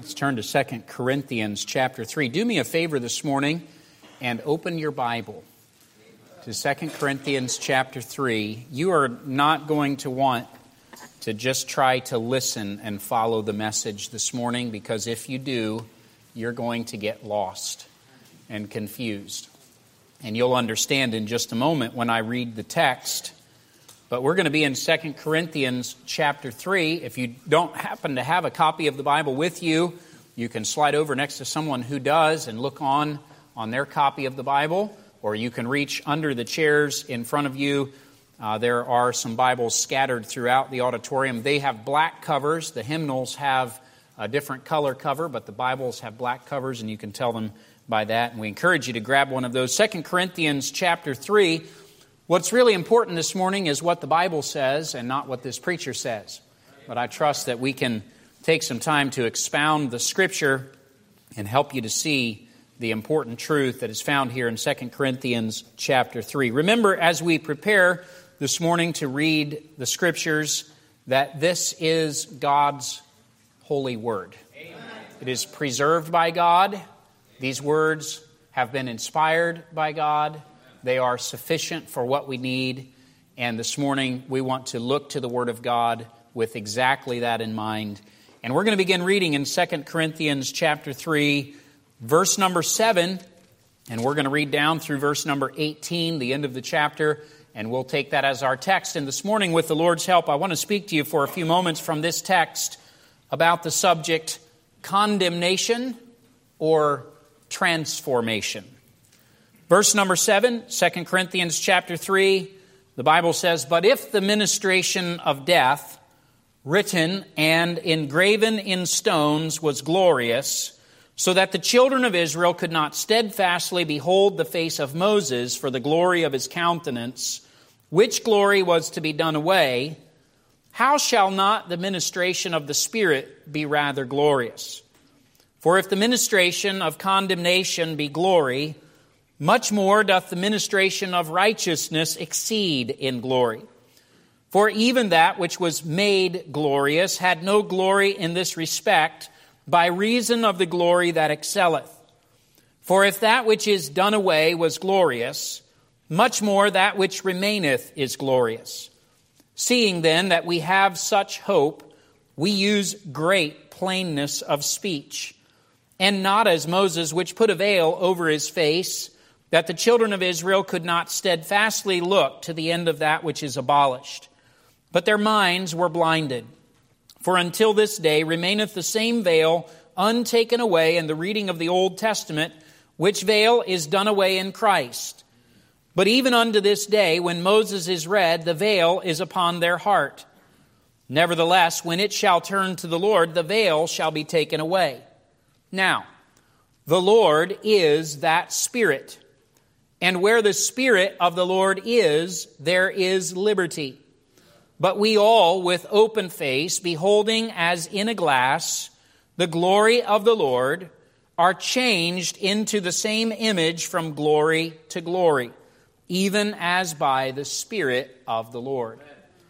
Let's turn to 2 Corinthians chapter 3. Do me a favor this morning and open your Bible to 2 Corinthians chapter 3. You are not going to want to just try to listen and follow the message this morning, because if you do, you're going to get lost and confused. And you'll understand in just a moment when I read the text. But we're going to be in 2 Corinthians chapter 3. If you don't happen to have a copy of the Bible with you, you can slide over next to someone who does and look on their copy of the Bible, or you can reach under the chairs in front of you. There are some Bibles scattered throughout the auditorium. They have black covers. The hymnals have a different color cover, but the Bibles have black covers, and you can tell them by that. And we encourage you to grab one of those. 2 Corinthians chapter 3. What's really important this morning is what the Bible says and not what this preacher says. But I trust that we can take some time to expound the Scripture and help you to see the important truth that is found here in 2 Corinthians chapter 3. Remember, as we prepare this morning to read the Scriptures, that this is God's holy Word. Amen. It is preserved by God. These words have been inspired by God. They are sufficient for what we need. And this morning, we want to look to the Word of God with exactly that in mind. And we're going to begin reading in 2 Corinthians chapter 3, verse number 7. And we're going to read down through verse number 18, the end of the chapter. And we'll take that as our text. And this morning, with the Lord's help, I want to speak to you for a few moments from this text about the subject condemnation or transformation. Verse number 7, 2 Corinthians chapter 3, the Bible says, "But if the ministration of death, written and engraven in stones, was glorious, so that the children of Israel could not steadfastly behold the face of Moses for the glory of his countenance, which glory was to be done away, how shall not the ministration of the Spirit be rather glorious? For if the ministration of condemnation be glory, much more doth the ministration of righteousness exceed in glory. For even that which was made glorious had no glory in this respect, by reason of the glory that excelleth. For if that which is done away was glorious, much more that which remaineth is glorious. Seeing then that we have such hope, we use great plainness of speech, and not as Moses, which put a veil over his face, that the children of Israel could not steadfastly look to the end of that which is abolished. But their minds were blinded. For until this day remaineth the same veil untaken away in the reading of the Old Testament, which veil is done away in Christ. But even unto this day, when Moses is read, the veil is upon their heart. Nevertheless, when it shall turn to the Lord, the veil shall be taken away. Now, the Lord is that Spirit. And where the Spirit of the Lord is, there is liberty. But we all, with open face, beholding as in a glass the glory of the Lord, are changed into the same image from glory to glory, even as by the Spirit of the Lord.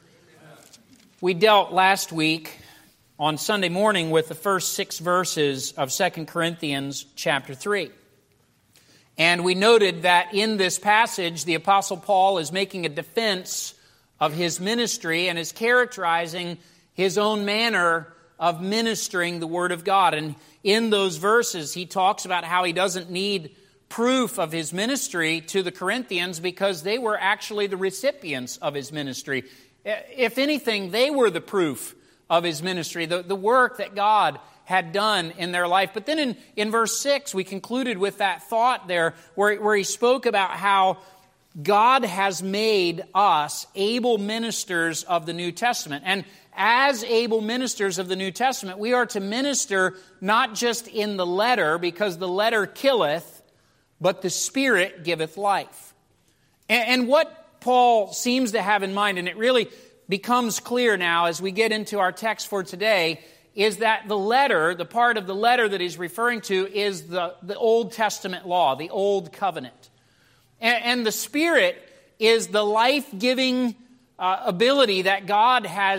We dealt last week on Sunday morning with the first 6 verses of 2 Corinthians chapter 3. And we noted that in this passage, the Apostle Paul is making a defense of his ministry and is characterizing his own manner of ministering the Word of God. And in those verses, he talks about how he doesn't need proof of his ministry to the Corinthians because they were actually the recipients of his ministry. If anything, they were the proof of his ministry, the work that God had done in their life. But then in verse 6, we concluded with that thought there where he spoke about how God has made us able ministers of the New Testament. And as able ministers of the New Testament, we are to minister not just in the letter, because the letter killeth, but the Spirit giveth life. And what Paul seems to have in mind, and it really becomes clear now as we get into our text for today, is that the letter, the part of the letter that he's referring to, is the Old Testament law, the Old Covenant. And the Spirit is the life-giving ability that God has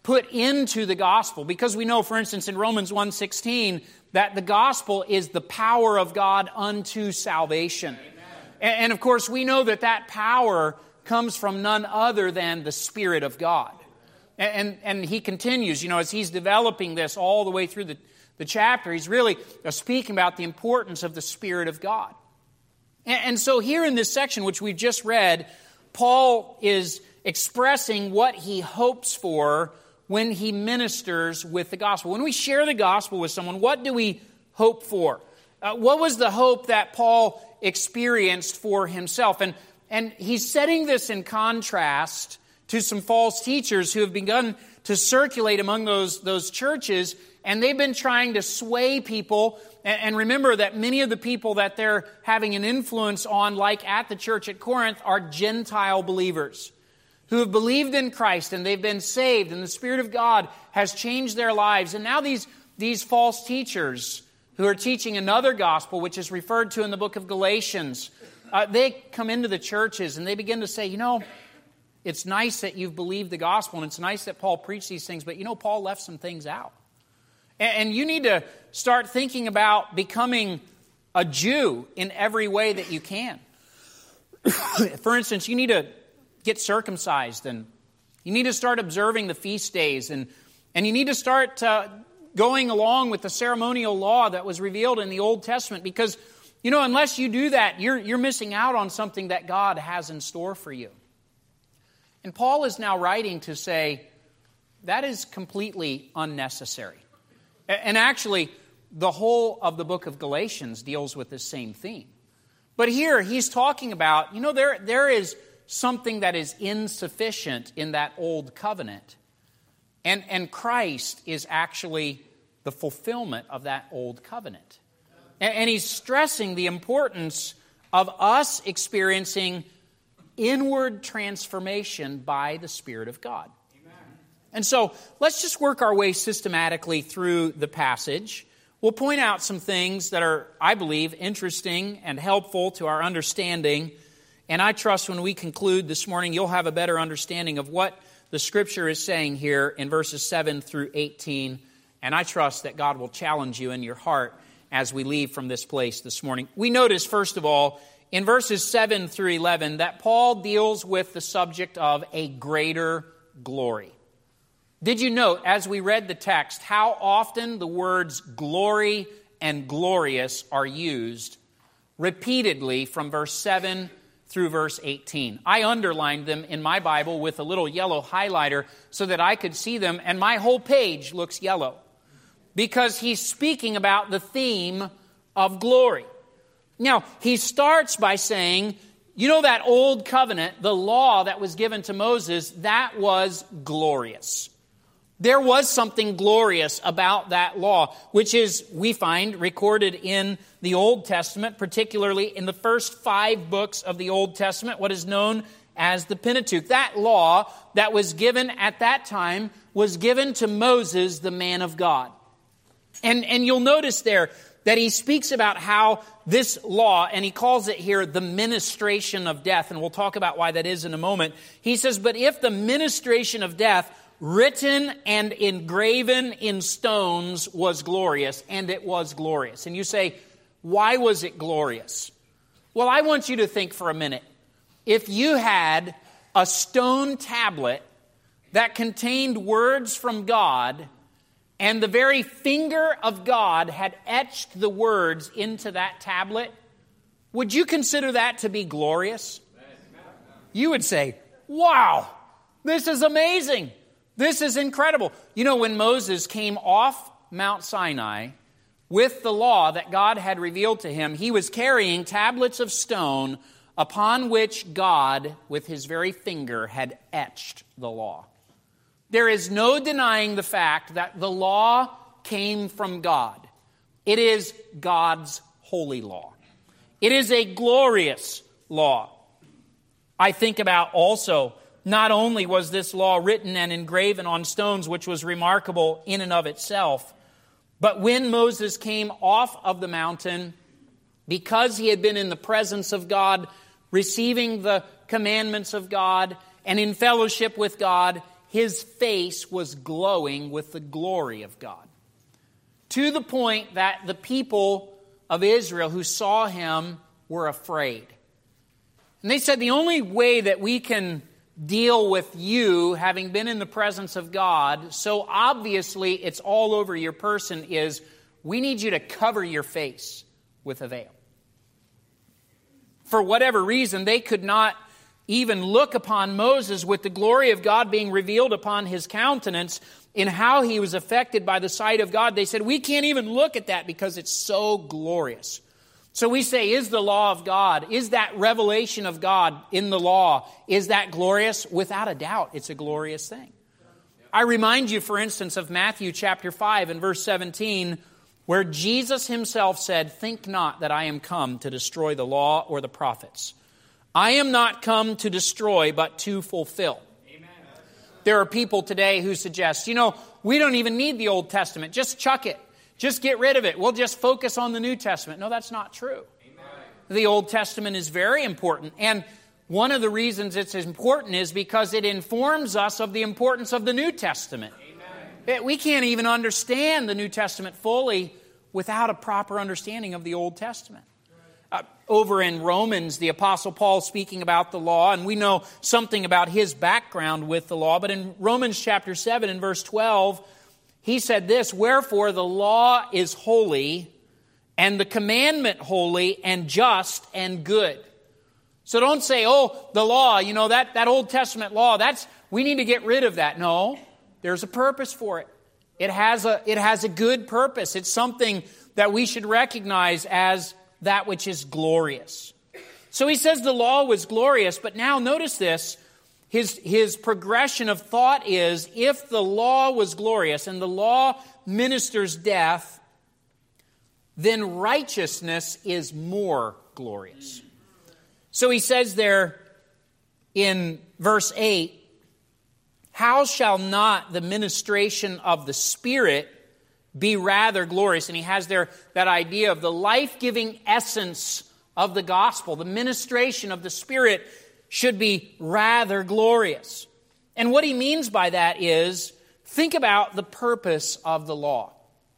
put into the gospel. Because we know, for instance, in Romans 1:16, that the gospel is the power of God unto salvation. And of course, we know that that power comes from none other than the Spirit of God. And he continues, as he's developing this all the way through the chapter, he's really speaking about the importance of the Spirit of God. And so here in this section, which we've just read, Paul is expressing what he hopes for when he ministers with the gospel. When we share the gospel with someone, what do we hope for? What was the hope that Paul experienced for himself? And he's setting this in contrast to some false teachers who have begun to circulate among those churches, and they've been trying to sway people. And remember that many of the people that they're having an influence on, like at the church at Corinth, are Gentile believers who have believed in Christ and they've been saved and the Spirit of God has changed their lives. And now these false teachers who are teaching another gospel, which is referred to in the book of Galatians, they come into the churches and they begin to say, it's nice that you've believed the gospel and it's nice that Paul preached these things, but Paul left some things out. And you need to start thinking about becoming a Jew in every way that you can. For instance, you need to get circumcised, and you need to start observing the feast days, and you need to start going along with the ceremonial law that was revealed in the Old Testament, because unless you do that, you're missing out on something that God has in store for you. And Paul is now writing to say that is completely unnecessary. And actually, the whole of the book of Galatians deals with this same theme. But here he's talking about, there is something that is insufficient in that old covenant. And Christ is actually the fulfillment of that old covenant. And he's stressing the importance of us experiencing inward transformation by the Spirit of God. And so let's just work our way systematically through the passage. We'll point out some things that are, I believe, interesting and helpful to our understanding. And I trust when we conclude this morning, you'll have a better understanding of what the Scripture is saying here in verses 7 through 18. And I trust that God will challenge you in your heart as we leave from this place this morning. We notice, first of all, in verses 7 through 11, that Paul deals with the subject of a greater glory. Did you note, as we read the text, how often the words glory and glorious are used repeatedly from verse 7 through verse 18? I underlined them in my Bible with a little yellow highlighter so that I could see them, and my whole page looks yellow because he's speaking about the theme of glory. Now, he starts by saying, that old covenant, the law that was given to Moses, that was glorious. There was something glorious about that law, which is, we find, recorded in the Old Testament, particularly in the first 5 books of the Old Testament, what is known as the Pentateuch. That law that was given at that time was given to Moses, the man of God. And you'll notice there that he speaks about how this law, and he calls it here the ministration of death, and we'll talk about why that is in a moment. He says, but if the ministration of death written and engraven in stones was glorious, and it was glorious. And you say, why was it glorious? Well, I want you to think for a minute. If you had a stone tablet that contained words from God, and the very finger of God had etched the words into that tablet, would you consider that to be glorious? You would say, wow, this is amazing. This is incredible. When Moses came off Mount Sinai with the law that God had revealed to him, he was carrying tablets of stone upon which God, with his very finger, had etched the law. There is no denying the fact that the law came from God. It is God's holy law. It is a glorious law. I think about also, not only was this law written and engraven on stones, which was remarkable in and of itself, but when Moses came off of the mountain, because he had been in the presence of God, receiving the commandments of God, and in fellowship with God, his face was glowing with the glory of God. To the point that the people of Israel who saw him were afraid. And they said, the only way that we can deal with you, having been in the presence of God, so obviously it's all over your person, is we need you to cover your face with a veil. For whatever reason, they could not even look upon Moses with the glory of God being revealed upon his countenance in how he was affected by the sight of God. They said, we can't even look at that because it's so glorious. So we say, is the law of God, is that revelation of God in the law, is that glorious? Without a doubt, it's a glorious thing. I remind you, for instance, of Matthew chapter 5 and verse 17, where Jesus himself said, think not that I am come to destroy the law or the prophets. I am not come to destroy, but to fulfill. Amen. There are people today who suggest, we don't even need the Old Testament. Just chuck it. Just get rid of it. We'll just focus on the New Testament. No, that's not true. Amen. The Old Testament is very important. And one of the reasons it's important is because it informs us of the importance of the New Testament. Amen. We can't even understand the New Testament fully without a proper understanding of the Old Testament. Over in Romans, the Apostle Paul speaking about the law, and we know something about his background with the law, but in Romans chapter 7 and verse 12, he said this, wherefore the law is holy, and the commandment holy, and just, and good. So don't say, the law, that Old Testament law, we need to get rid of that. No, there's a purpose for it. It has a good purpose. It's something that we should recognize as that which is glorious. So he says the law was glorious, but now notice this. His progression of thought is, if the law was glorious and the law ministers death, then righteousness is more glorious. So he says there in verse 8, how shall not the ministration of the Spirit be rather glorious? And he has there that idea of the life-giving essence of the gospel. The ministration of the Spirit should be rather glorious. And what he means by that is, think about the purpose of the law.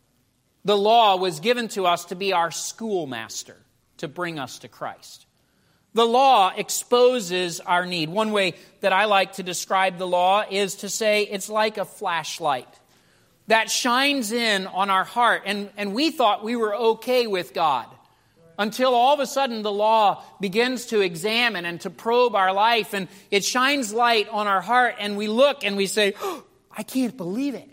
The law was given to us to be our schoolmaster, to bring us to Christ. The law exposes our need. One way that I like to describe the law is to say it's like a flashlight that shines in on our heart. And we thought we were okay with God until all of a sudden the law begins to examine and to probe our life, and it shines light on our heart, and we look and we say, I can't believe it.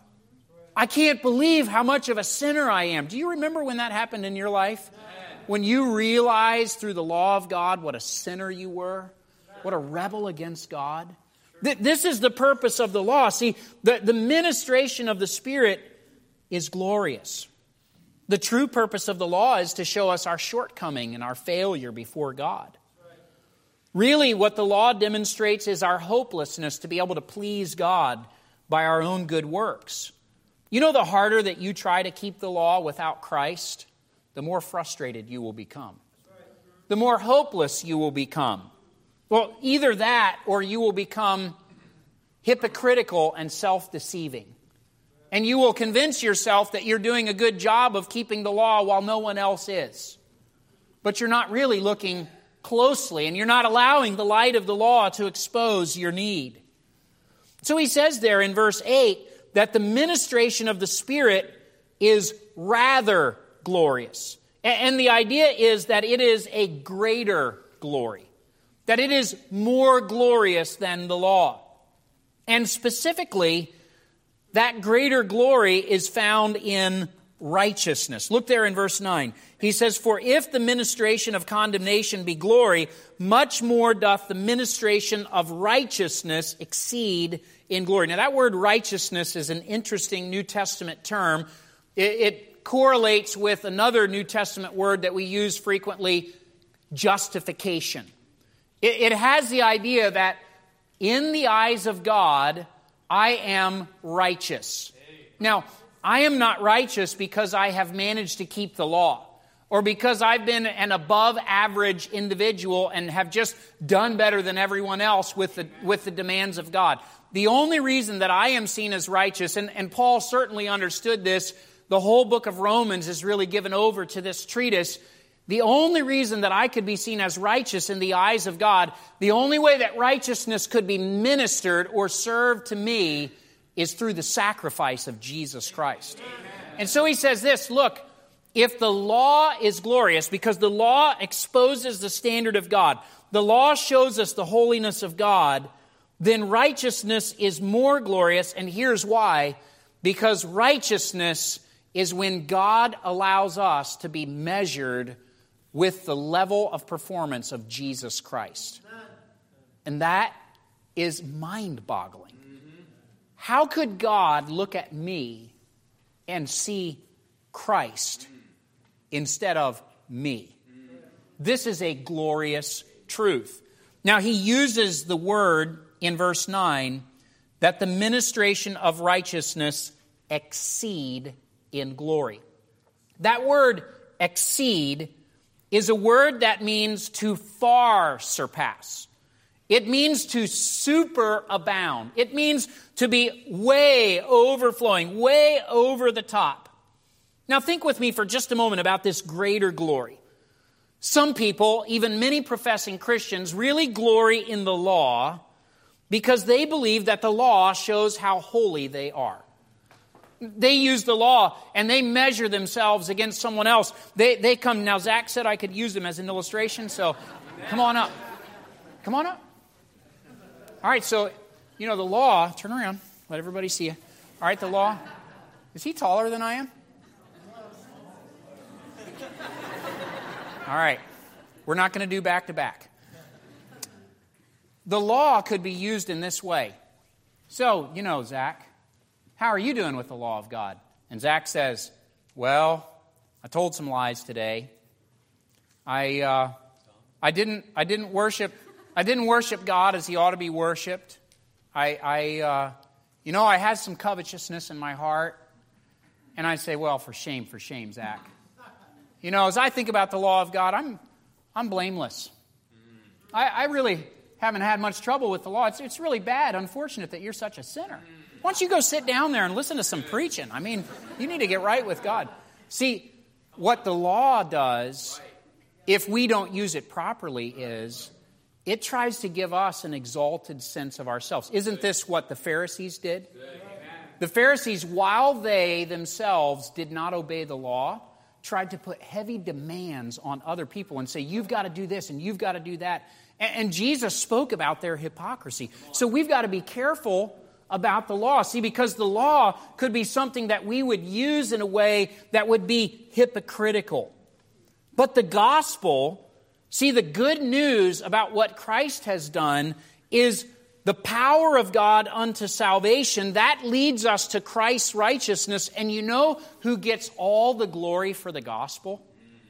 I can't believe how much of a sinner I am. Do you remember when that happened in your life? When you realized through the law of God what a sinner you were? What a rebel against God? This is the purpose of the law. See, the ministration of the Spirit is glorious. The true purpose of the law is to show us our shortcoming and our failure before God. Really, what the law demonstrates is our hopelessness to be able to please God by our own good works. You know, the harder that you try to keep the law without Christ, the more frustrated you will become. The more hopeless you will become. Well, either that or you will become hypocritical and self-deceiving. And you will convince yourself that you're doing a good job of keeping the law while no one else is. But you're not really looking closely, and you're not allowing the light of the law to expose your need. So he says there in verse 8 that the ministration of the Spirit is rather glorious. And the idea is that it is a greater glory. That it is more glorious than the law. And specifically, that greater glory is found in righteousness. Look there in verse 9. He says, for if the ministration of condemnation be glory, much more doth the ministration of righteousness exceed in glory. Now that word righteousness is an interesting New Testament term. It correlates with another New Testament word that we use frequently, justification. It has the idea that in the eyes of God, I am righteous. Now, I am not righteous because I have managed to keep the law. or because I've been an above average individual and have just done better than everyone else with the demands of God. The only reason that I am seen as righteous, and Paul certainly understood this, the whole book of Romans is really given over to this treatise. The only reason that I could be seen as righteous in the eyes of God, the only way that righteousness could be ministered or served to me is through the sacrifice of Jesus Christ. Amen. And so he says this, look, if the law is glorious, because the law exposes the standard of God, the law shows us the holiness of God, then righteousness is more glorious, and here's why. Because righteousness is when God allows us to be measured with the level of performance of Jesus Christ. And that is mind-boggling. How could God look at me and see Christ instead of me? This is a glorious truth. Now, he uses the word in verse 9, that the ministration of righteousness exceed in glory. That word exceed is a word that means to far surpass. It means to superabound. It means to be way overflowing, way over the top. Now think with me for just a moment about this greater glory. Some people, even many professing Christians, really glory in the law because they believe that the law shows how holy they are. They use the law and they measure themselves against someone else. They come. Now, Zach said I could use them as an illustration, so come on up. Come on up. All right, so, the law, turn around, let everybody see you. All right, the law. Is he taller than I am? All right, we're not going to do back to back. The law could be used in this way. So, Zach, how are you doing with the law of God? And Zach says, well, I told some lies today. I didn't worship God as he ought to be worshipped. I had some covetousness in my heart. And I say, well, for shame, Zach. As I think about the law of God, I'm blameless. I really haven't had much trouble with the law. It's really bad, unfortunate that you're such a sinner. Why don't you go sit down there and listen to some preaching? I mean, you need to get right with God. See, what the law does, if we don't use it properly, is it tries to give us an exalted sense of ourselves. Isn't this what the Pharisees did? The Pharisees, while they themselves did not obey the law, tried to put heavy demands on other people and say, you've got to do this and you've got to do that. And Jesus spoke about their hypocrisy. So we've got to be careful about the law. See, because the law could be something that we would use in a way that would be hypocritical. But the gospel, see, the good news about what Christ has done is the power of God unto salvation. That leads us to Christ's righteousness. And you know who gets all the glory for the gospel?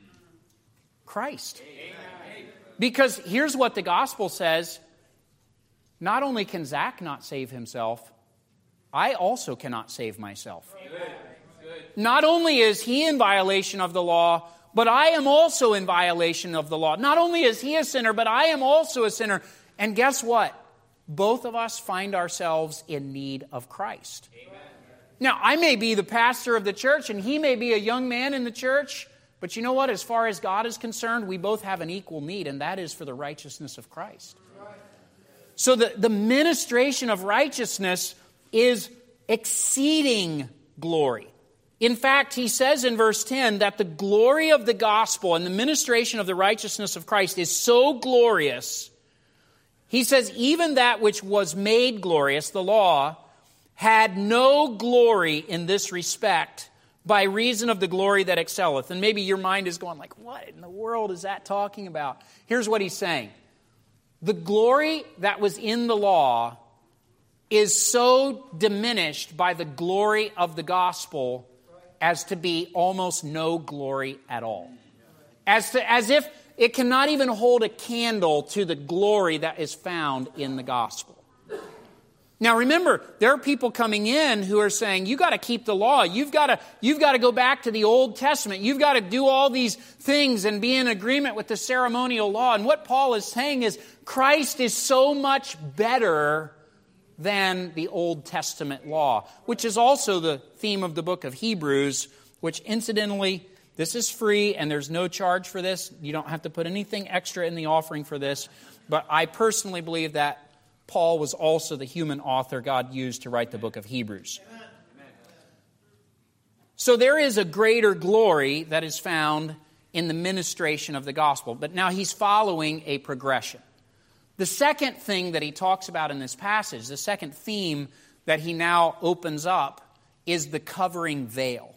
Christ. Because here's what the gospel says. Not only can Zach not save himself, I also cannot save myself. Not only is he in violation of the law, but I am also in violation of the law. Not only is he a sinner, but I am also a sinner. And guess what? Both of us find ourselves in need of Christ. Now, I may be the pastor of the church, and he may be a young man in the church, but you know what? As far as God is concerned, we both have an equal need, and that is for the righteousness of Christ. So the ministration of righteousness is exceeding glory. In fact, he says in verse 10 that the glory of the gospel and the ministration of the righteousness of Christ is so glorious. He says, even that which was made glorious, the law, had no glory in this respect by reason of the glory that excelleth. And maybe your mind is going like, what in the world is that talking about? Here's what he's saying. The glory that was in the law is so diminished by the glory of the gospel as to be almost no glory at all. As if it cannot even hold a candle to the glory that is found in the gospel. Now remember, there are people coming in who are saying, you got to keep the law. You've got to go back to the Old Testament. You've got to do all these things and be in agreement with the ceremonial law. And what Paul is saying is Christ is so much better than the Old Testament law, which is also the theme of the book of Hebrews, which incidentally, this is free and there's no charge for this. You don't have to put anything extra in the offering for this. But I personally believe that Paul was also the human author God used to write the book of Hebrews. So there is a greater glory that is found in the ministration of the gospel. But now he's following a progression. The second thing that he talks about in this passage, the second theme that he now opens up, is the covering veil.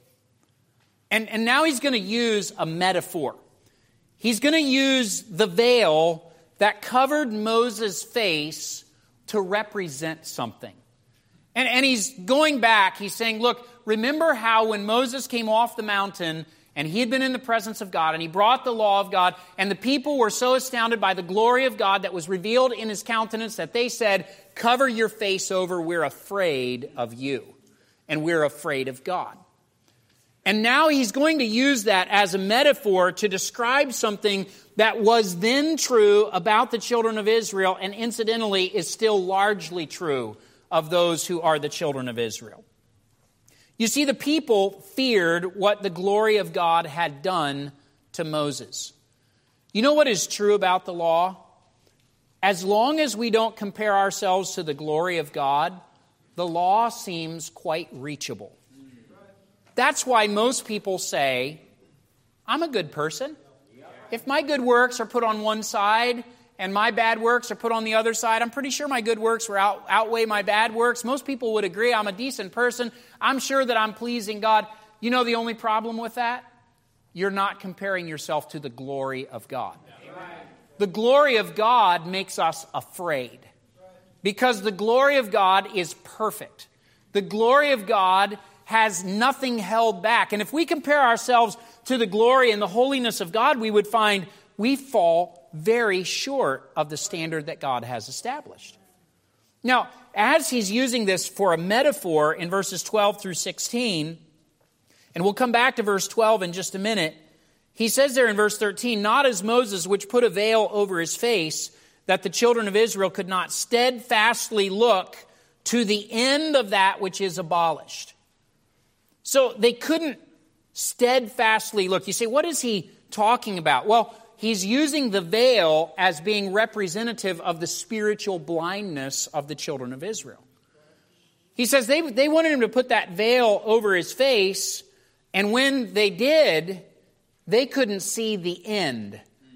And now he's going to use a metaphor. He's going to use the veil that covered Moses' face to represent something. And he's going back, he's saying, look, remember how when Moses came off the mountain and he had been in the presence of God and he brought the law of God and the people were so astounded by the glory of God that was revealed in his countenance that they said, cover your face over, we're afraid of you and we're afraid of God. And now he's going to use that as a metaphor to describe something that was then true about the children of Israel and incidentally is still largely true of those who are the children of Israel. You see, the people feared what the glory of God had done to Moses. You know what is true about the law? As long as we don't compare ourselves to the glory of God, the law seems quite reachable. That's why most people say, I'm a good person. If my good works are put on one side and my bad works are put on the other side, I'm pretty sure my good works will outweigh my bad works. Most people would agree I'm a decent person. I'm sure that I'm pleasing God. You know the only problem with that? You're not comparing yourself to the glory of God. The glory of God makes us afraid because the glory of God is perfect. The glory of God has nothing held back. And if we compare ourselves to the glory and the holiness of God, we would find we fall very short of the standard that God has established. Now, as he's using this for a metaphor in verses 12 through 16, and we'll come back to verse 12 in just a minute, he says there in verse 13, not as Moses, which put a veil over his face, that the children of Israel could not steadfastly look to the end of that which is abolished. So they couldn't steadfastly look. You say, what is he talking about? Well, he's using the veil as being representative of the spiritual blindness of the children of Israel. He says they wanted him to put that veil over his face, and when they did, they couldn't see the end.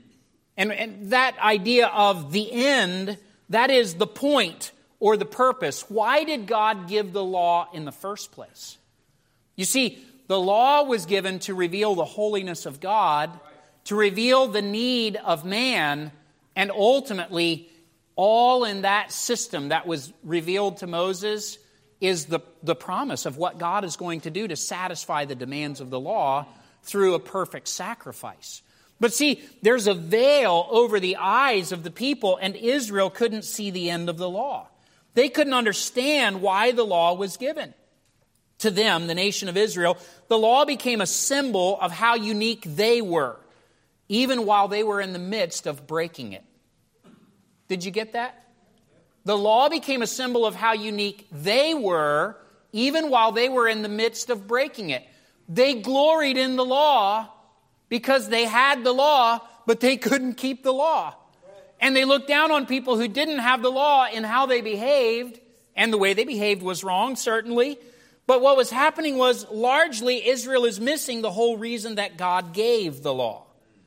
And that idea of the end, that is the point or the purpose. Why did God give the law in the first place? You see, the law was given to reveal the holiness of God, to reveal the need of man, and ultimately, all in that system that was revealed to Moses is the promise of what God is going to do to satisfy the demands of the law through a perfect sacrifice. But see, there's a veil over the eyes of the people, and Israel couldn't see the end of the law. They couldn't understand why the law was given. To them, the nation of Israel, the law became a symbol of how unique they were, even while they were in the midst of breaking it. Did you get that? The law became a symbol of how unique they were, even while they were in the midst of breaking it. They gloried in the law because they had the law, but they couldn't keep the law. And they looked down on people who didn't have the law in how they behaved, and the way they behaved was wrong, certainly. But what was happening was largely Israel is missing the whole reason that God gave the law.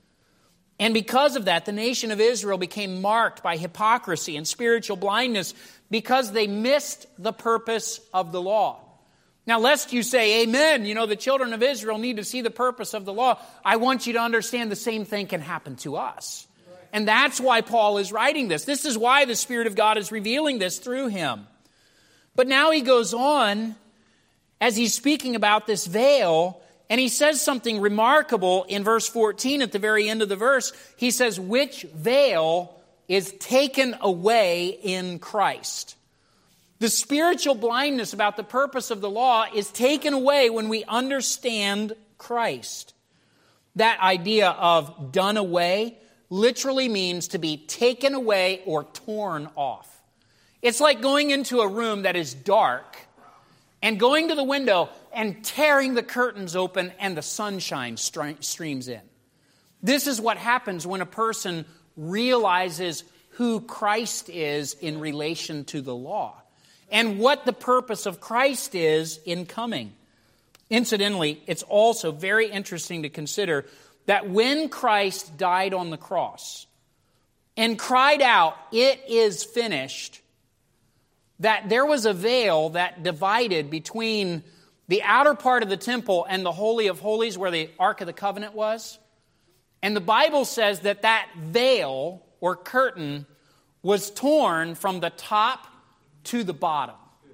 And because of that, the nation of Israel became marked by hypocrisy and spiritual blindness because they missed the purpose of the law. Now, lest you say, amen, the children of Israel need to see the purpose of the law, I want you to understand the same thing can happen to us. And that's why Paul is writing this. This is why the Spirit of God is revealing this through him. But now he goes on as he's speaking about this veil, and he says something remarkable in verse 14 at the very end of the verse. He says, which veil is taken away in Christ. The spiritual blindness about the purpose of the law is taken away when we understand Christ. That idea of done away literally means to be taken away or torn off. It's like going into a room that is dark and going to the window and tearing the curtains open and the sunshine streams in. This is what happens when a person realizes who Christ is in relation to the law and what the purpose of Christ is in coming. Incidentally, it's also very interesting to consider that when Christ died on the cross and cried out, "It is finished," that there was a veil that divided between the outer part of the temple and the Holy of Holies where the Ark of the Covenant was. And the Bible says that that veil or curtain was torn from the top to the bottom.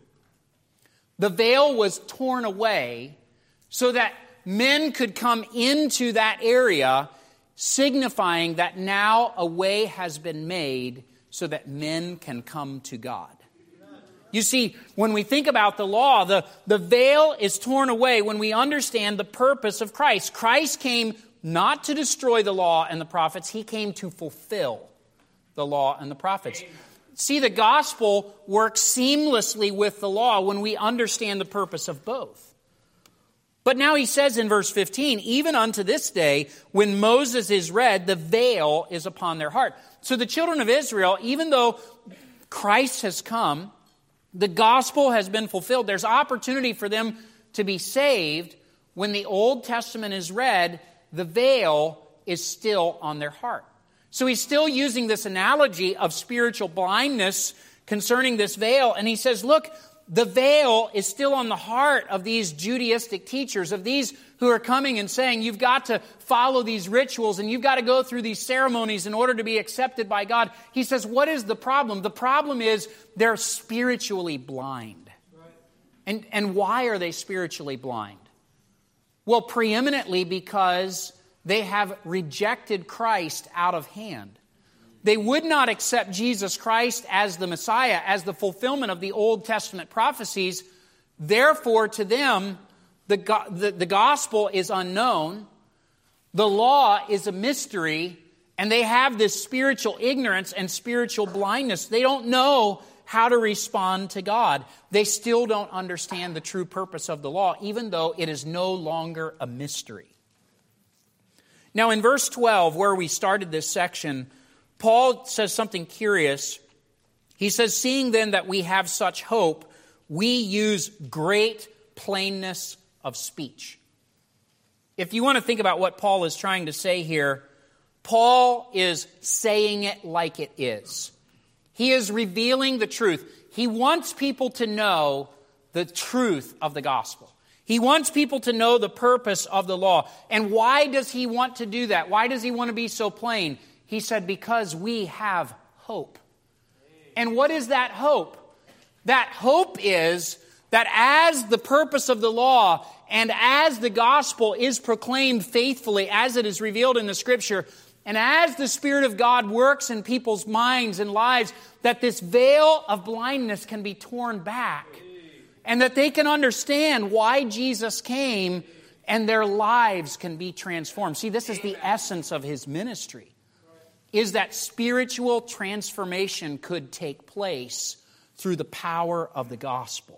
The veil was torn away so that men could come into that area, signifying that now a way has been made so that men can come to God. You see, when we think about the law, the veil is torn away when we understand the purpose of Christ. Christ came not to destroy the law and the prophets. He came to fulfill the law and the prophets. See, the gospel works seamlessly with the law when we understand the purpose of both. But now he says in verse 15, even unto this day, when Moses is read, the veil is upon their heart. So the children of Israel, even though Christ has come, the gospel has been fulfilled, there's opportunity for them to be saved. When the Old Testament is read, the veil is still on their heart. So he's still using this analogy of spiritual blindness concerning this veil. And he says, look, the veil is still on the heart of these Judaistic teachers, of these who are coming and saying, you've got to follow these rituals and you've got to go through these ceremonies in order to be accepted by God. He says, what is the problem? The problem is they're spiritually blind. Right. And why are they spiritually blind? Well, preeminently because they have rejected Christ out of hand. They would not accept Jesus Christ as the Messiah, as the fulfillment of the Old Testament prophecies. Therefore, to them, the gospel is unknown. The law is a mystery, and they have this spiritual ignorance and spiritual blindness. They don't know how to respond to God. They still don't understand the true purpose of the law, even though it is no longer a mystery. Now, in verse 12, where we started this section, Paul says something curious. He says, seeing then that we have such hope, we use great plainness of speech. If you want to think about what Paul is trying to say here, Paul is saying it like it is. He is revealing the truth. He wants people to know the truth of the gospel. He wants people to know the purpose of the law. And why does he want to do that? Why does he want to be so plain? He said, because we have hope. And what is that hope? That hope is that as the purpose of the law and as the gospel is proclaimed faithfully, as it is revealed in the Scripture, and as the Spirit of God works in people's minds and lives, that this veil of blindness can be torn back. And that they can understand why Jesus came and their lives can be transformed. See, this is the essence of his ministry, is that spiritual transformation could take place through the power of the gospel.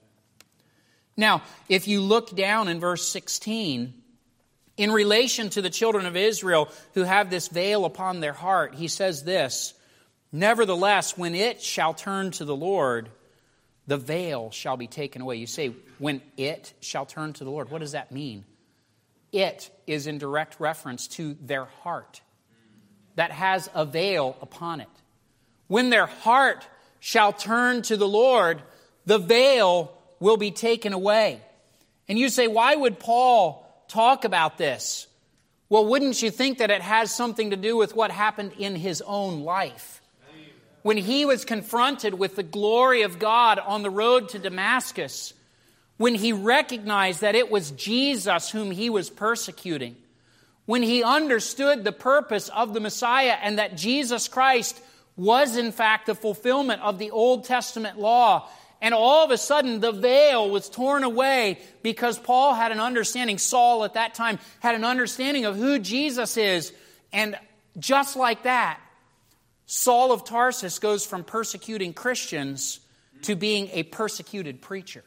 Now, if you look down in verse 16, in relation to the children of Israel who have this veil upon their heart, he says this, nevertheless, when it shall turn to the Lord, the veil shall be taken away. You say, when it shall turn to the Lord, what does that mean? It is in direct reference to their heart that has a veil upon it. When their heart shall turn to the Lord, the veil will be taken away. And you say, why would Paul talk about this? Well, wouldn't you think that it has something to do with what happened in his own life? When he was confronted with the glory of God on the road to Damascus, when he recognized that it was Jesus whom he was persecuting, when he understood the purpose of the Messiah and that Jesus Christ was in fact the fulfillment of the Old Testament law, And all of a sudden, the veil was torn away because Paul had an understanding, Saul at that time had an understanding of who Jesus is. And just like that, Saul of Tarsus goes from persecuting Christians to being a persecuted preacher.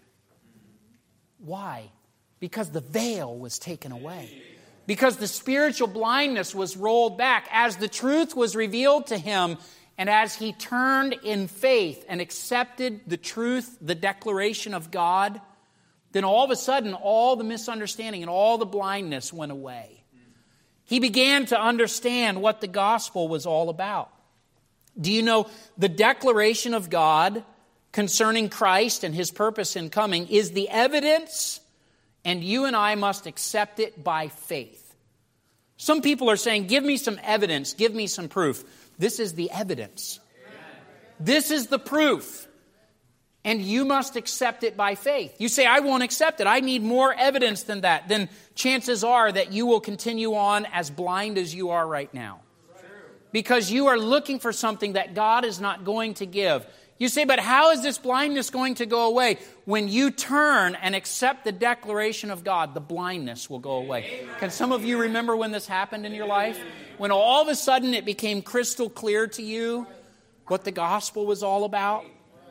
Why? Because the veil was taken away. Because the spiritual blindness was rolled back as the truth was revealed to him, and as he turned in faith and accepted the truth, the declaration of God, then all of a sudden all the misunderstanding and all the blindness went away. He began to understand what the gospel was all about. Do you know the declaration of God concerning Christ and His purpose in coming is the evidence, and you and I must accept it by faith. Some people are saying, give me some evidence, give me some proof. This is the evidence. This is the proof. And you must accept it by faith. You say, I won't accept it. I need more evidence than that. Then chances are that you will continue on as blind as you are right now. Because you are looking for something that God is not going to give. You say, but how is this blindness going to go away? When you turn and accept the declaration of God, the blindness will go away. Amen. Can some of you remember when this happened in your life? When all of a sudden it became crystal clear to you what the gospel was all about?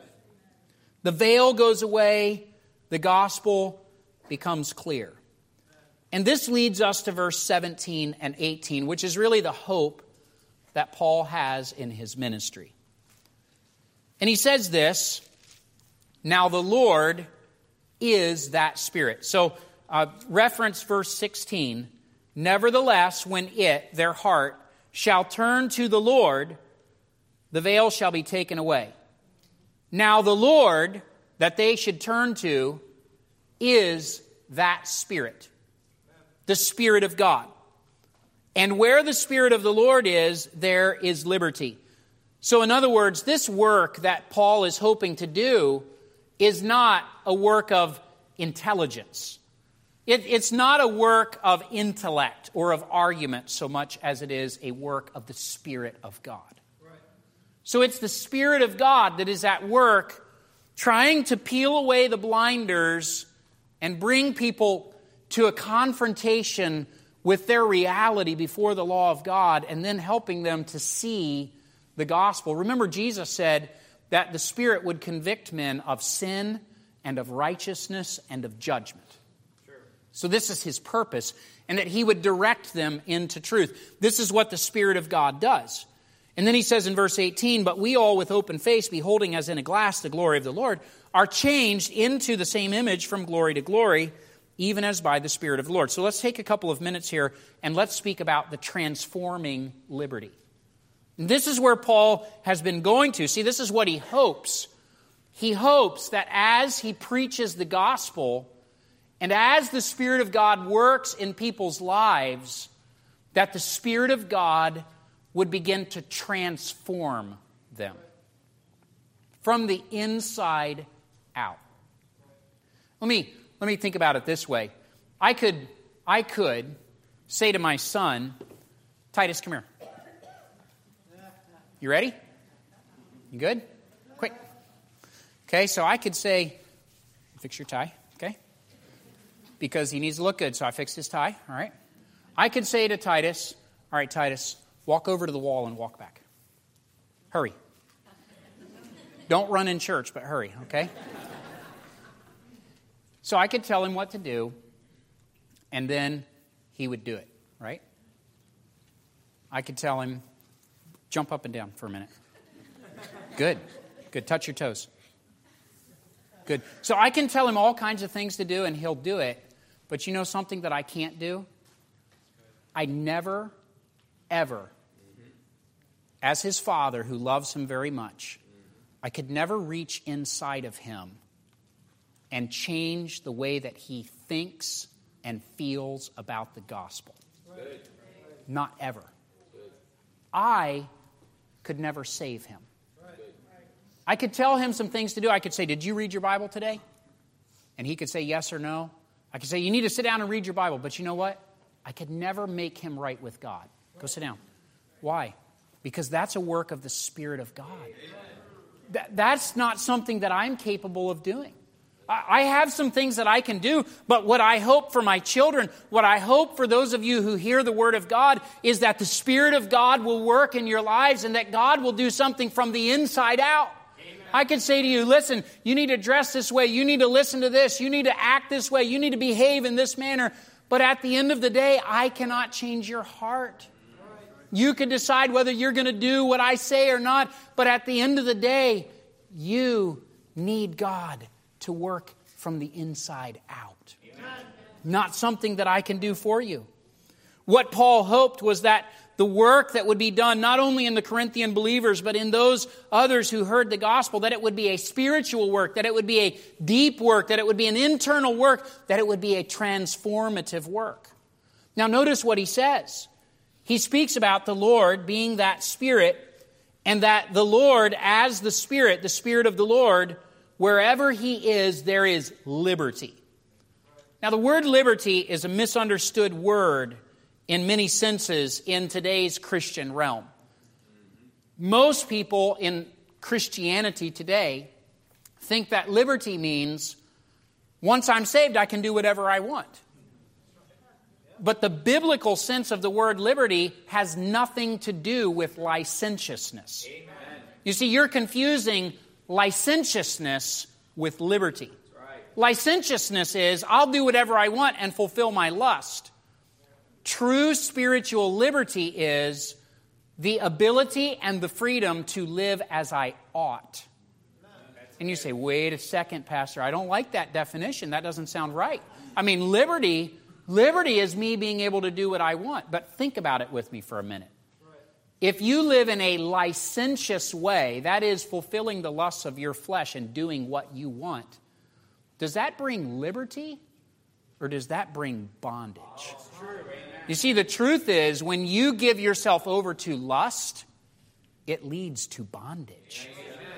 The veil goes away, the gospel becomes clear. And this leads us to verse 17 and 18, which is really the hope that Paul has in his ministry. And he says this, now the Lord is that Spirit. So reference verse 16, nevertheless, when their heart, shall turn to the Lord, the veil shall be taken away. Now the Lord that they should turn to is that Spirit, the Spirit of God. And where the Spirit of the Lord is, there is liberty. So in other words, this work that Paul is hoping to do is not a work of intelligence. It's not a work of intellect or of argument so much as it is a work of the Spirit of God. Right. So it's the Spirit of God that is at work trying to peel away the blinders and bring people to a confrontation with their reality before the law of God, and then helping them to see the gospel. Remember, Jesus said that the Spirit would convict men of sin and of righteousness and of judgment. Sure. So this is His purpose, and that He would direct them into truth. This is what the Spirit of God does. And then He says in verse 18, but we all with open face, beholding as in a glass the glory of the Lord, are changed into the same image from glory to glory, even as by the Spirit of the Lord. So let's take a couple of minutes here and let's speak about the transforming liberty. And this is where Paul has been going to. See, this is what he hopes. He hopes that as he preaches the gospel and as the Spirit of God works in people's lives, that the Spirit of God would begin to transform them from the inside out. Let me think about it this way. I could say to my son, Titus, come here. You ready? You good? Quick. Okay, so I could say, fix your tie, okay? Because he needs to look good, so I fixed his tie, all right? I could say to Titus, all right, Titus, walk over to the wall and walk back. Hurry. Don't run in church, but hurry, okay? So I could tell him what to do, and then he would do it, right? I could tell him, jump up and down for a minute. Good. Touch your toes. Good. So I can tell him all kinds of things to do, and he'll do it. But you know something that I can't do? I never, ever, as his father who loves him very much, I could never reach inside of him and change the way that he thinks and feels about the gospel. Good. Not ever. Good. I could never save him. Right. I could tell him some things to do. I could say, did you read your Bible today? And he could say yes or no. I could say, you need to sit down and read your Bible. But you know what? I could never make him right with God. Go sit down. Why? Because that's a work of the Spirit of God. That's not something that I'm capable of doing. I have some things that I can do, but what I hope for my children, what I hope for those of you who hear the Word of God, is that the Spirit of God will work in your lives and that God will do something from the inside out. Amen. I could say to you, listen, you need to dress this way, you need to listen to this, you need to act this way, you need to behave in this manner. But at the end of the day, I cannot change your heart. You can decide whether you're going to do what I say or not, but at the end of the day, you need God to work from the inside out. Amen. Not something that I can do for you. What Paul hoped was that the work that would be done not only in the Corinthian believers, but in those others who heard the gospel, that it would be a spiritual work, that it would be a deep work, that it would be an internal work, that it would be a transformative work. Now notice what he says. He speaks about the Lord being that Spirit, and that the Lord as the Spirit of the Lord, wherever He is, there is liberty. Now, the word liberty is a misunderstood word in many senses in today's Christian realm. Most people in Christianity today think that liberty means once I'm saved, I can do whatever I want. But the biblical sense of the word liberty has nothing to do with licentiousness. Amen. You see, you're confusing licentiousness with liberty. Right. Licentiousness is, I'll do whatever I want and fulfill my lust. True spiritual liberty is the ability and the freedom to live as I ought. And you say, wait a second, Pastor, I don't like that definition. That doesn't sound right. I mean, liberty is me being able to do what I want. But think about it with me for a minute. If you live in a licentious way, that is fulfilling the lusts of your flesh and doing what you want, does that bring liberty or does that bring bondage? You see, the truth is when you give yourself over to lust, it leads to bondage.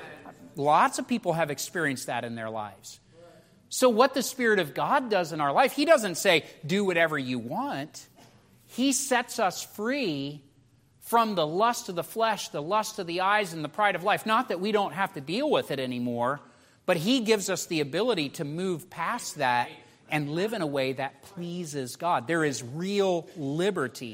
Lots of people have experienced that in their lives. So what the Spirit of God does in our life, He doesn't say, do whatever you want. He sets us free from the lust of the flesh, the lust of the eyes, and the pride of life. Not that we don't have to deal with it anymore, but He gives us the ability to move past that and live in a way that pleases God. There is real liberty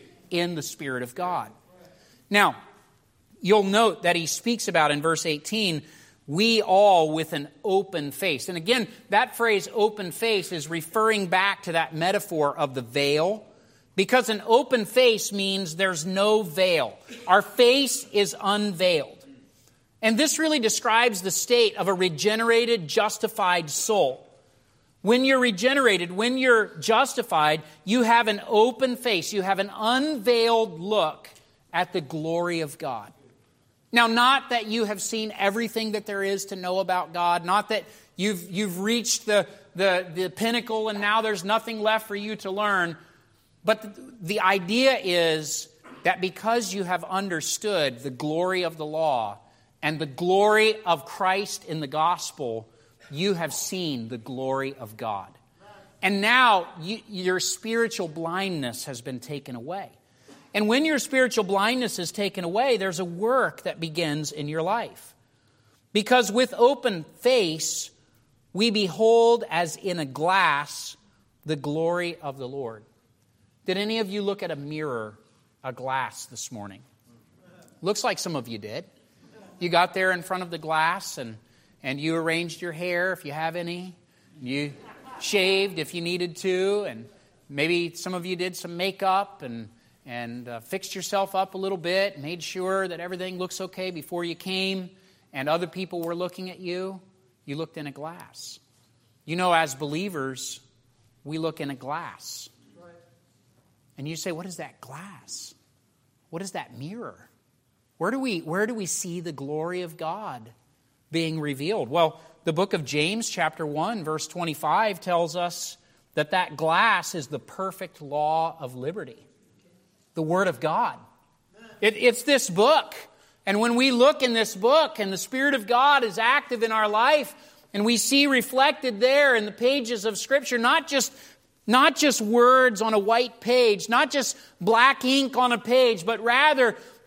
in the Spirit of God. Now, you'll note that he speaks about in verse 18, we all with an open face. And again, that phrase open face is referring back to that metaphor of the veil. Because an open face means there's no veil. Our face is unveiled. And this really describes the state of a regenerated, justified soul. When you're regenerated, when you're justified, you have an open face. You have an unveiled look at the glory of God. Now, not that you have seen everything that there is to know about God, not that you've reached the pinnacle and now there's nothing left for you to learn, but the idea is that because you have understood the glory of the law and the glory of Christ in the gospel, you have seen the glory of God. And now your spiritual blindness has been taken away. And when your spiritual blindness is taken away, there's a work that begins in your life. Because with open face, we behold as in a glass the glory of the Lord. Did any of you look at a mirror, a glass this morning? Looks like some of you did. You got there in front of the glass and you arranged your hair if you have any. You shaved if you needed to. And maybe some of you did some makeup and fixed yourself up a little bit, made sure that everything looks okay before you came, and other people were looking at you. You looked in a glass. You know, as believers, we look in a glass. And you say, what is that glass? What is that mirror? Where do we see the glory of God being revealed? Well, the book of James, chapter 1, verse 25, tells us that glass is the perfect law of liberty. The Word of God. It's this book. And when we look in this book and the Spirit of God is active in our life and we see reflected there in the pages of Scripture, not just words on a white page, not just black ink on a page, but rather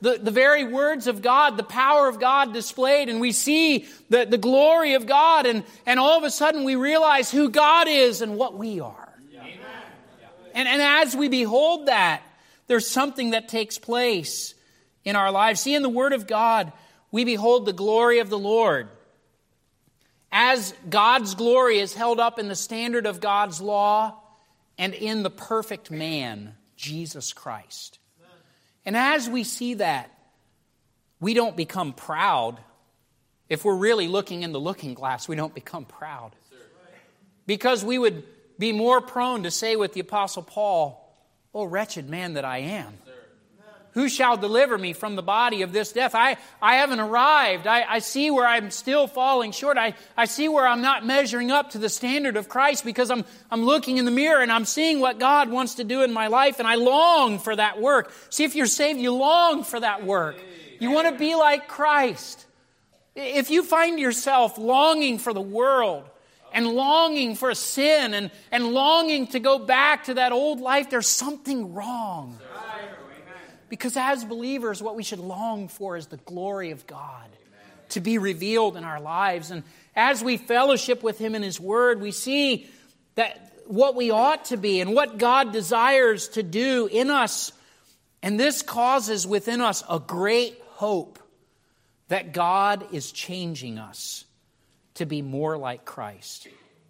the very words of God, the power of God displayed, and we see the glory of God, and all of a sudden we realize who God is and what we are. And as we behold that, there's something that takes place in our lives. See, in the Word of God, we behold the glory of the Lord. As God's glory is held up in the standard of God's law and in the perfect man, Jesus Christ. And as we see that, we don't become proud. If we're really looking in the looking glass, we don't become proud. Because we would be more prone to say with the Apostle Paul, "Oh, wretched man that I am. Who shall deliver me from the body of this death?" I haven't arrived. I see where I'm still falling short. I see where I'm not measuring up to the standard of Christ because I'm looking in the mirror and I'm seeing what God wants to do in my life, and I long for that work. See, if you're saved, you long for that work. You want to be like Christ. If you find yourself longing for the world and longing for sin and longing to go back to that old life, there's something wrong. Because as believers, what we should long for is the glory of God to be revealed in our lives. And as we fellowship with Him in His Word, we see that what we ought to be and what God desires to do in us. And this causes within us a great hope that God is changing us to be more like Christ.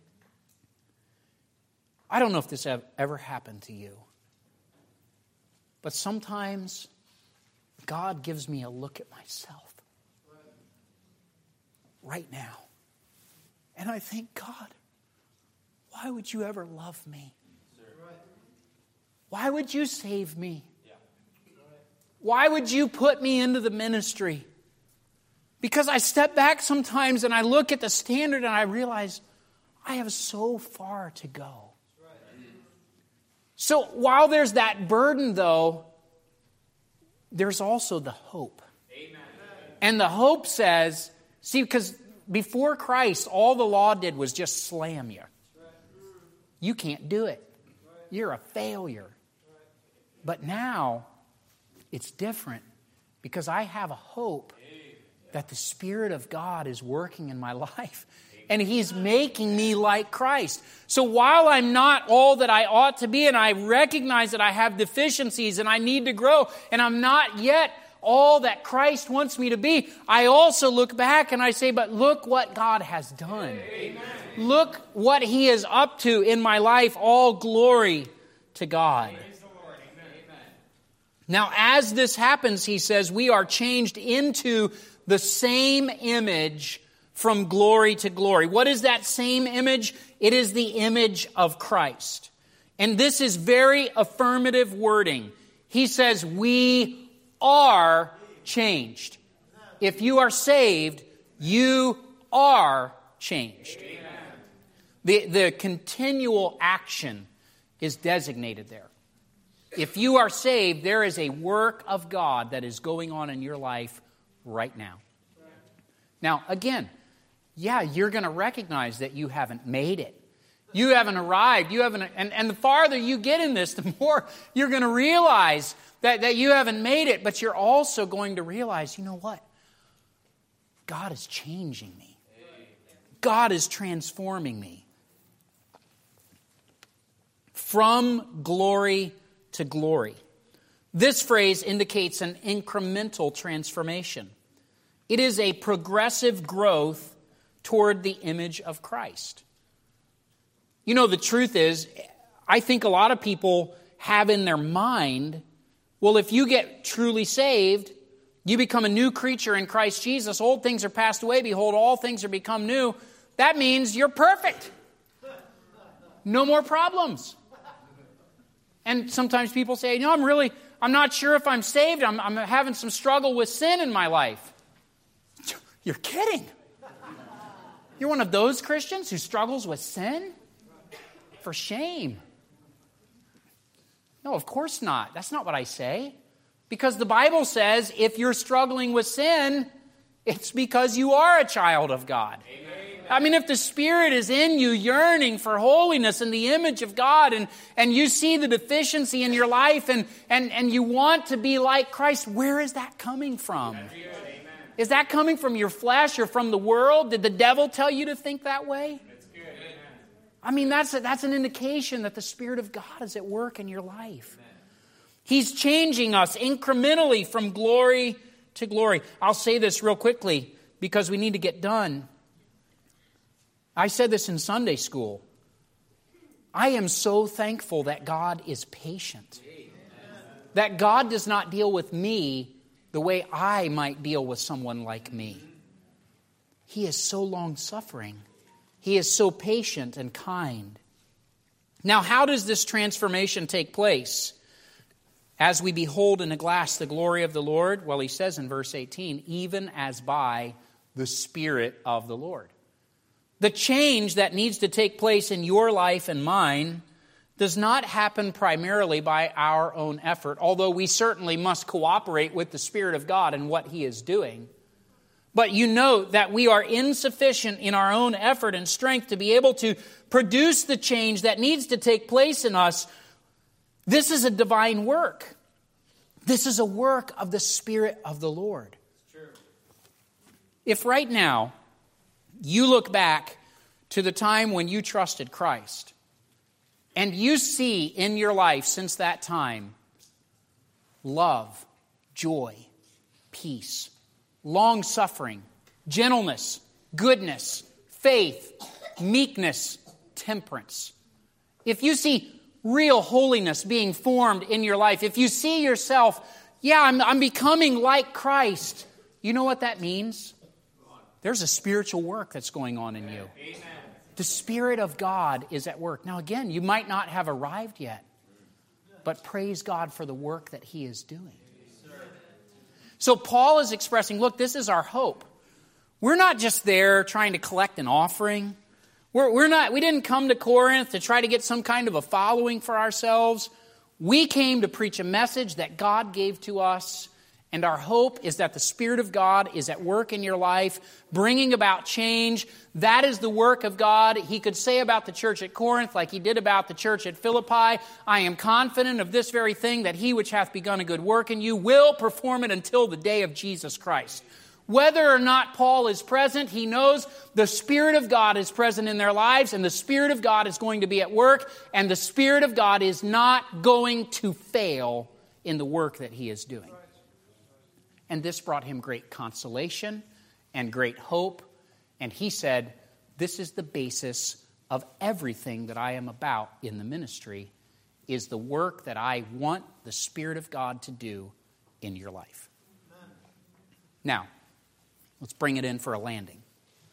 I don't know if this ever happened to you. But sometimes God gives me a look at myself right now. And I think, God, why would you ever love me? Why would you save me? Why would you put me into the ministry? Because I step back sometimes and I look at the standard and I realize I have so far to go. So while there's that burden, though, there's also the hope. Amen. And the hope says, see, because before Christ, all the law did was just slam you. You can't do it. You're a failure. But now, it's different because I have a hope that the Spirit of God is working in my life. And He's making me like Christ. So while I'm not all that I ought to be, and I recognize that I have deficiencies and I need to grow, and I'm not yet all that Christ wants me to be, I also look back and I say, but look what God has done. Amen. Look what He is up to in my life. All glory to God. Amen. Now, as this happens, he says, we are changed into the same image from glory to glory. What is that same image? It is the image of Christ. And this is very affirmative wording. He says, we are changed. If you are saved, you are changed. The continual action is designated there. If you are saved, there is a work of God that is going on in your life right now. Now, again, yeah, you're going to recognize that you haven't made it. You haven't arrived. And the farther you get in this, the more you're going to realize that you haven't made it. But you're also going to realize, you know what? God is changing me. God is transforming me. From glory to glory. This phrase indicates an incremental transformation. It is a progressive growth toward the image of Christ. You know, the truth is, I think a lot of people have in their mind, well, if you get truly saved, you become a new creature in Christ Jesus. Old things are passed away. Behold, all things are become new. That means you're perfect. No more problems. And sometimes people say, no, I'm not sure if I'm saved. I'm having some struggle with sin in my life. You're kidding. You're one of those Christians who struggles with sin? For shame. No, of course not. That's not what I say. Because the Bible says if you're struggling with sin, it's because you are a child of God. Amen. I mean, if the Spirit is in you yearning for holiness and the image of God, and you see the deficiency in your life and you want to be like Christ, where is that coming from? Is that coming from your flesh or from the world? Did the devil tell you to think that way? I mean, that's an indication that the Spirit of God is at work in your life. He's changing us incrementally from glory to glory. I'll say this real quickly because we need to get done. I said this in Sunday school. I am so thankful that God is patient. That God does not deal with me the way I might deal with someone like me. He is so long-suffering. He is so patient and kind. Now, how does this transformation take place? As we behold in a glass the glory of the Lord, well, he says in verse 18, even as by the Spirit of the Lord. The change that needs to take place in your life and mine does not happen primarily by our own effort, although we certainly must cooperate with the Spirit of God in what He is doing. But you note that we are insufficient in our own effort and strength to be able to produce the change that needs to take place in us. This is a divine work. This is a work of the Spirit of the Lord. If right now you look back to the time when you trusted Christ, and you see in your life since that time love, joy, peace, long-suffering, gentleness, goodness, faith, meekness, temperance. If you see real holiness being formed in your life, if you see yourself, I'm becoming like Christ, you know what that means? There's a spiritual work that's going on in you. Amen. The Spirit of God is at work. Now again, you might not have arrived yet, but praise God for the work that He is doing. So Paul is expressing, look, this is our hope. We're not just there trying to collect an offering. We didn't come to Corinth to try to get some kind of a following for ourselves. We came to preach a message that God gave to us. And our hope is that the Spirit of God is at work in your life, bringing about change. That is the work of God. He could say about the church at Corinth, like He did about the church at Philippi, I am confident of this very thing, that He which hath begun a good work in you will perform it until the day of Jesus Christ. Whether or not Paul is present, he knows the Spirit of God is present in their lives, and the Spirit of God is going to be at work, and the Spirit of God is not going to fail in the work that He is doing. And this brought him great consolation and great hope. And he said, this is the basis of everything that I am about in the ministry, is the work that I want the Spirit of God to do in your life. Now, let's bring it in for a landing.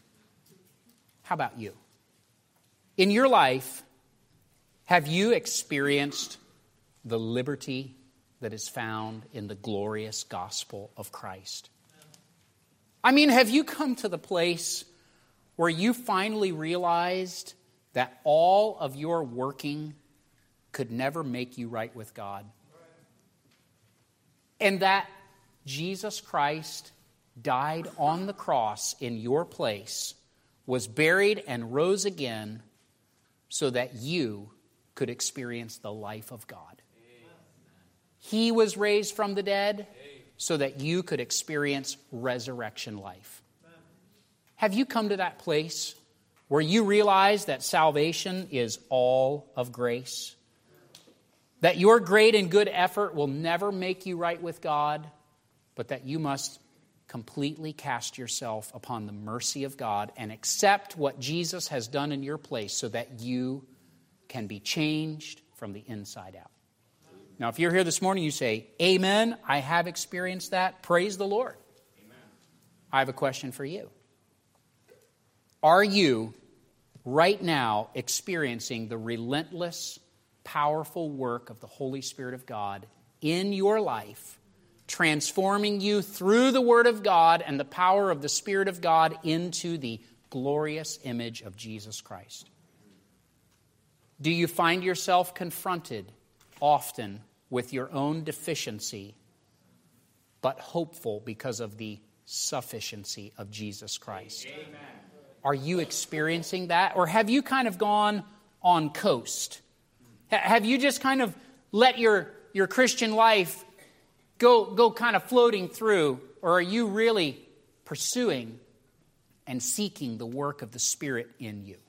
How about you? In your life, have you experienced the liberty that is found in the glorious gospel of Christ? I mean, have you come to the place where you finally realized that all of your working could never make you right with God? And that Jesus Christ died on the cross in your place, was buried and rose again so that you could experience the life of God. He was raised from the dead so that you could experience resurrection life. Have you come to that place where you realize that salvation is all of grace? That your great and good effort will never make you right with God, but that you must completely cast yourself upon the mercy of God and accept what Jesus has done in your place so that you can be changed from the inside out. Now, if you're here this morning, you say, amen, I have experienced that. Praise the Lord. Amen. I have a question for you. Are you right now experiencing the relentless, powerful work of the Holy Spirit of God in your life, transforming you through the Word of God and the power of the Spirit of God into the glorious image of Jesus Christ? Do you find yourself confronted often with your own deficiency, but hopeful because of the sufficiency of Jesus Christ? Amen. Are you experiencing that? Or have you kind of gone on coast? Have you just kind of let your Christian life go kind of floating through? Or are you really pursuing and seeking the work of the Spirit in you?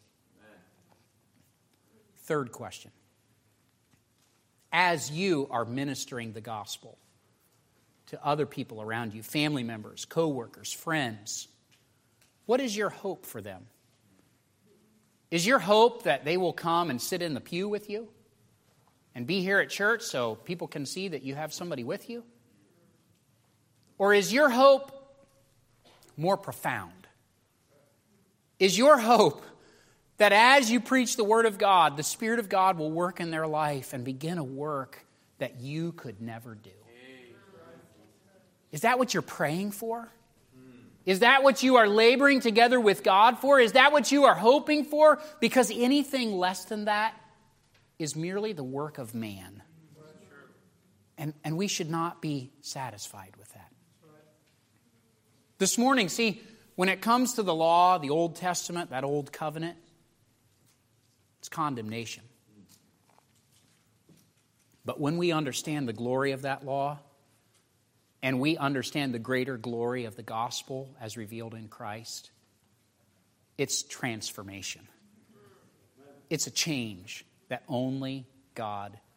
Third question. As you are ministering the gospel to other people around you, family members, co-workers, friends, what is your hope for them? Is your hope that they will come and sit in the pew with you and be here at church so people can see that you have somebody with you? Or is your hope more profound? Is your hope that as you preach the Word of God, the Spirit of God will work in their life and begin a work that you could never do? Is that what you're praying for? Is that what you are laboring together with God for? Is that what you are hoping for? Because anything less than that is merely the work of man. And we should not be satisfied with that. This morning, see, when it comes to the law, the Old Testament, that old covenant, it's condemnation. But when we understand the glory of that law, and we understand the greater glory of the gospel as revealed in Christ, it's transformation. It's a change that only God